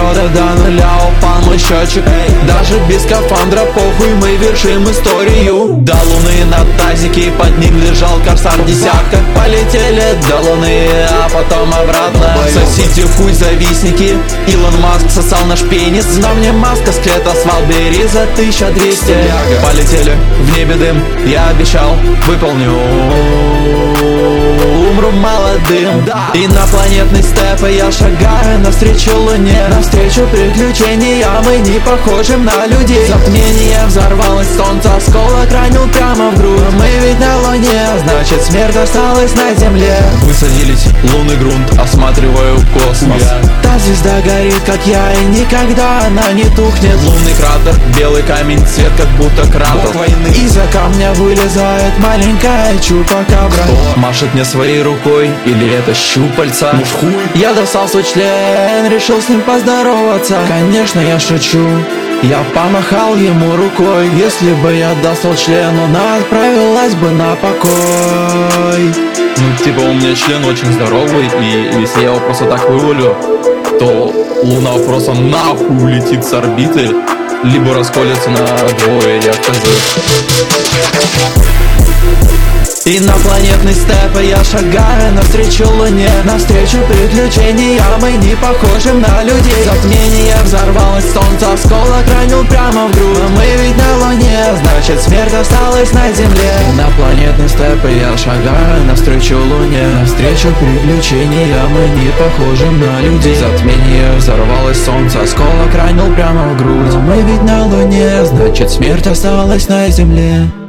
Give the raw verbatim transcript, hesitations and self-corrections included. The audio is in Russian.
кислорода до нуля упал мой счетчик. Даже без скафандра похуй, мы вершим историю. До луны на тазике, под ним лежал корсар десятка. Полетели до луны, а потом обратно. Сосите хуй завистники, Илон Маск сосал наш пенис. На мне маска, скелет, асфальт, бери за тысяча двести. Полетели в небе дым, я обещал, выполню. Умру молодым, да. Инопланетный степ, и я шагаю навстречу луне, навстречу приключениям, мы не похожим на людей. Затмение взорвалось, солнце осколок ранил прямо в грудь. Мы ведь на луне, значит смерть осталась на земле. Высадились, лунный грунт, осматриваю космос. Та звезда горит, как я, и никогда она не тухнет. Лунный кратер, белый камень, цвет как будто кратер. Из-за камня вылезает маленькая чупакабра. Машет мне своей рукой, или это щупальца? Муж хуй. Я достал свой член, решил с ним поздороваться. Конечно, я шучу, я помахал ему рукой. Если бы я достал член, она отправилась бы на покой. Ну типа у меня член очень здоровый, и если я его просто так вывалю, то луна просто нахуй улетит с орбиты, либо расколется на двое, я хз. Инопланетный степ, и я шагаю навстречу луне, навстречу приключениям, мы не похожим на людей. Затмение взорвалось, солнце осколок ранил прямо в грудь. Мы ведь на луне, значит смерть осталась на земле. Инопланетный степ, и я шагаю навстречу луне, навстречу приключениям, мы не похожим на людей. Затмение взорвалось, солнце осколок ранил прямо в грудь. Мы ведь на луне, значит смерть осталась на земле.